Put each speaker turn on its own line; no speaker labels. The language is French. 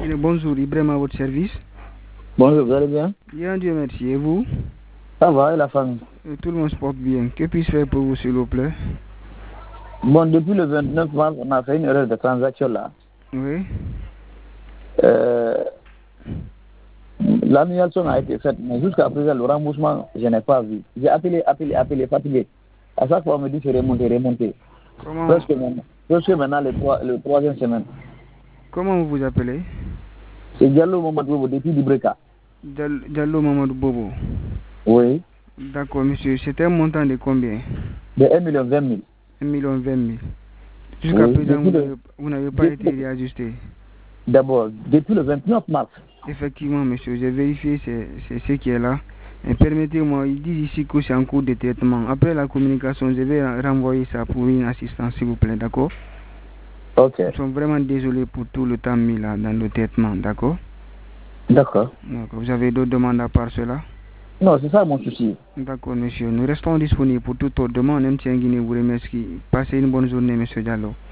Bonjour, Ibrahim à votre service.
Bonjour, vous allez bien?
Bien, Dieu merci. Et vous?
Ça va, et la famille?
Tout le monde se porte bien. Que puis-je faire pour vous, s'il vous plaît?
Bon, depuis le 29 mars, on a fait une erreur de transaction là.
Oui.
L'annulation a été faite, mais jusqu'à présent, le remboursement, je n'ai pas vu. J'ai appelé, fatigué. À chaque fois, on me dit c'est remonté.
Comment
Presque maintenant, le troisième semaine.
Comment vous vous appelez?
C'est Diallo Mamadou depuis Dubreka.
Diallo Mamadou Bobo.
Oui.
D'accord, monsieur. C'était un montant de combien?
De 1 million 20 000.
1 million 20 000. Jusqu'à présent, vous n'avez pas été réajusté.
D'abord, depuis le 29 mars.
Effectivement, monsieur, j'ai vérifié, c'est ce qui est là. Et permettez-moi, ils disent ici que c'est en cours de traitement. Après la communication, je vais renvoyer ça pour une assistance, s'il vous plaît, d'accord?
Ok.
Nous sommes vraiment désolés pour tout le temps mis là dans le traitement, d'accord?
D'accord.
Vous avez d'autres demandes à part cela?
Non, c'est ça mon souci.
D'accord, monsieur. Nous restons disponibles pour toute autre demande. M. Nguyen vous remercie. Passez une bonne journée, monsieur Diallo.